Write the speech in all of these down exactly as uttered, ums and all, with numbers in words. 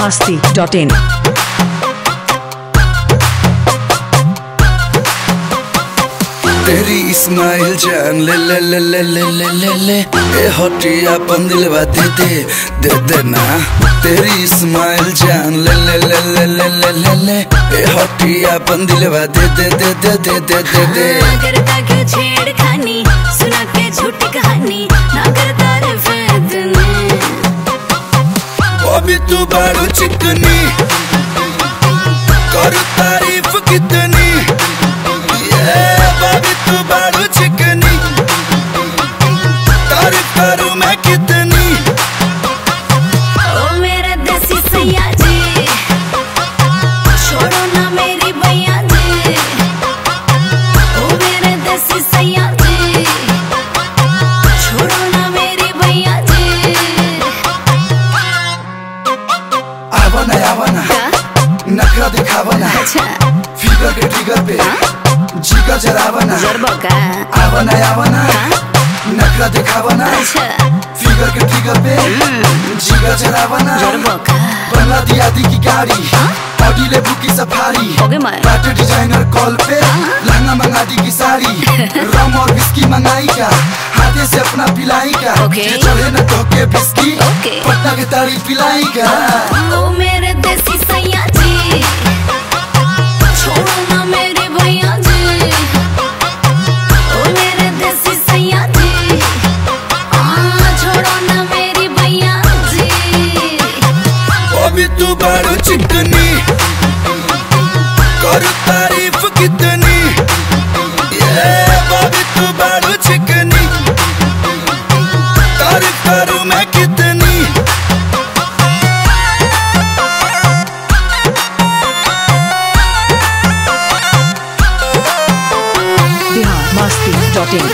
masti dot in. तेरी इस्माइल जान ले ले ले ले ले ले ले ले ए हटिया पंदिलवा दे दे दे दे ना। तेरी इस्माइल जान ले ले ले ले ले ले ले ले ए हटिया पंदिलवा दे दे दे दे दे दे दे दे। करता क्यों छेड़खानी सुना के झूठी कहानी ना करता रे फैदने। अभी तू बारू चिकनी कर तारीफ कितनी अभी तू बारू चिकनी तारीफ करूं मैं कितनी। ओ मेरा देसी सैया जी छोड़ो ना मेरी भैया जी। ओ मेरे देसी सैया जी छोड़ो ना मेरी भैया जी। आवना आवना नखरा दिखावना फिगर के ट्रिगर पे जिगर जरावना आवना आवना नखरा दिखावना फिगर के ट्रिगर पे जिगर जरावना। बना दिया दी की गाड़ी ऑडी ले बुकी सफारी बाटे डिजाइनर कॉल पे लहंगा मंगा दी की साड़ी रम और विस्की मंगाई का हाथे से अपना पिलाई का चले न धोके बिस्की पटना के तारी पिलाई का। ओ मेरे देसी सैया जी छोड़ो ना मेरे भैया जी। ओ मेरे देसी सैया जी हाँ छोड़ो ना मेरी भैया जी। अभी तू बारू चिकनी कर तारीफ कितनी अभी तू बारू चिकनी तारीफ करूं मैं कितनी। masti dot in.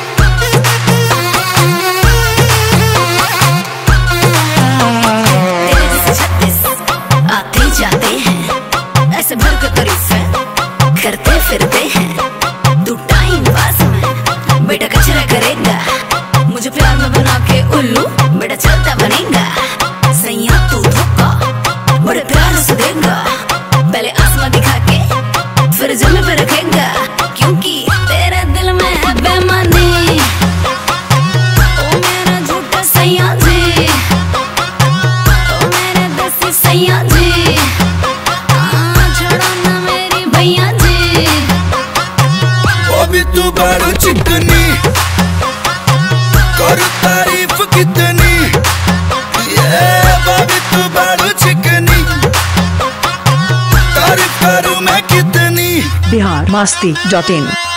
तेरे जैसे छत्तीस आते जाते हैं ऐसे भर के करीब से करते फिरते हैं। तू टाइम पास में बेटा कचरा करेगा मुझे प्यार में बना के उल्लू बेटा चलता बनेगा। सैया तू धोखा बड़े प्यार से देगा पहले आसमां दिखा के फिर जमीन पे रखेगा क्योंकि तेरे दिल में है बेईमानी। ओ मेरा झूठा सैया जी ओ मेरे देसी सैया जी हाँ छोड़ो ना मेरी भैया जी। अभी तू बारू चिकनी कर तारीफ कितनी अभी तू बारू चिकनी तारीफ करूं मैं कितनी। Bihar masti dot in.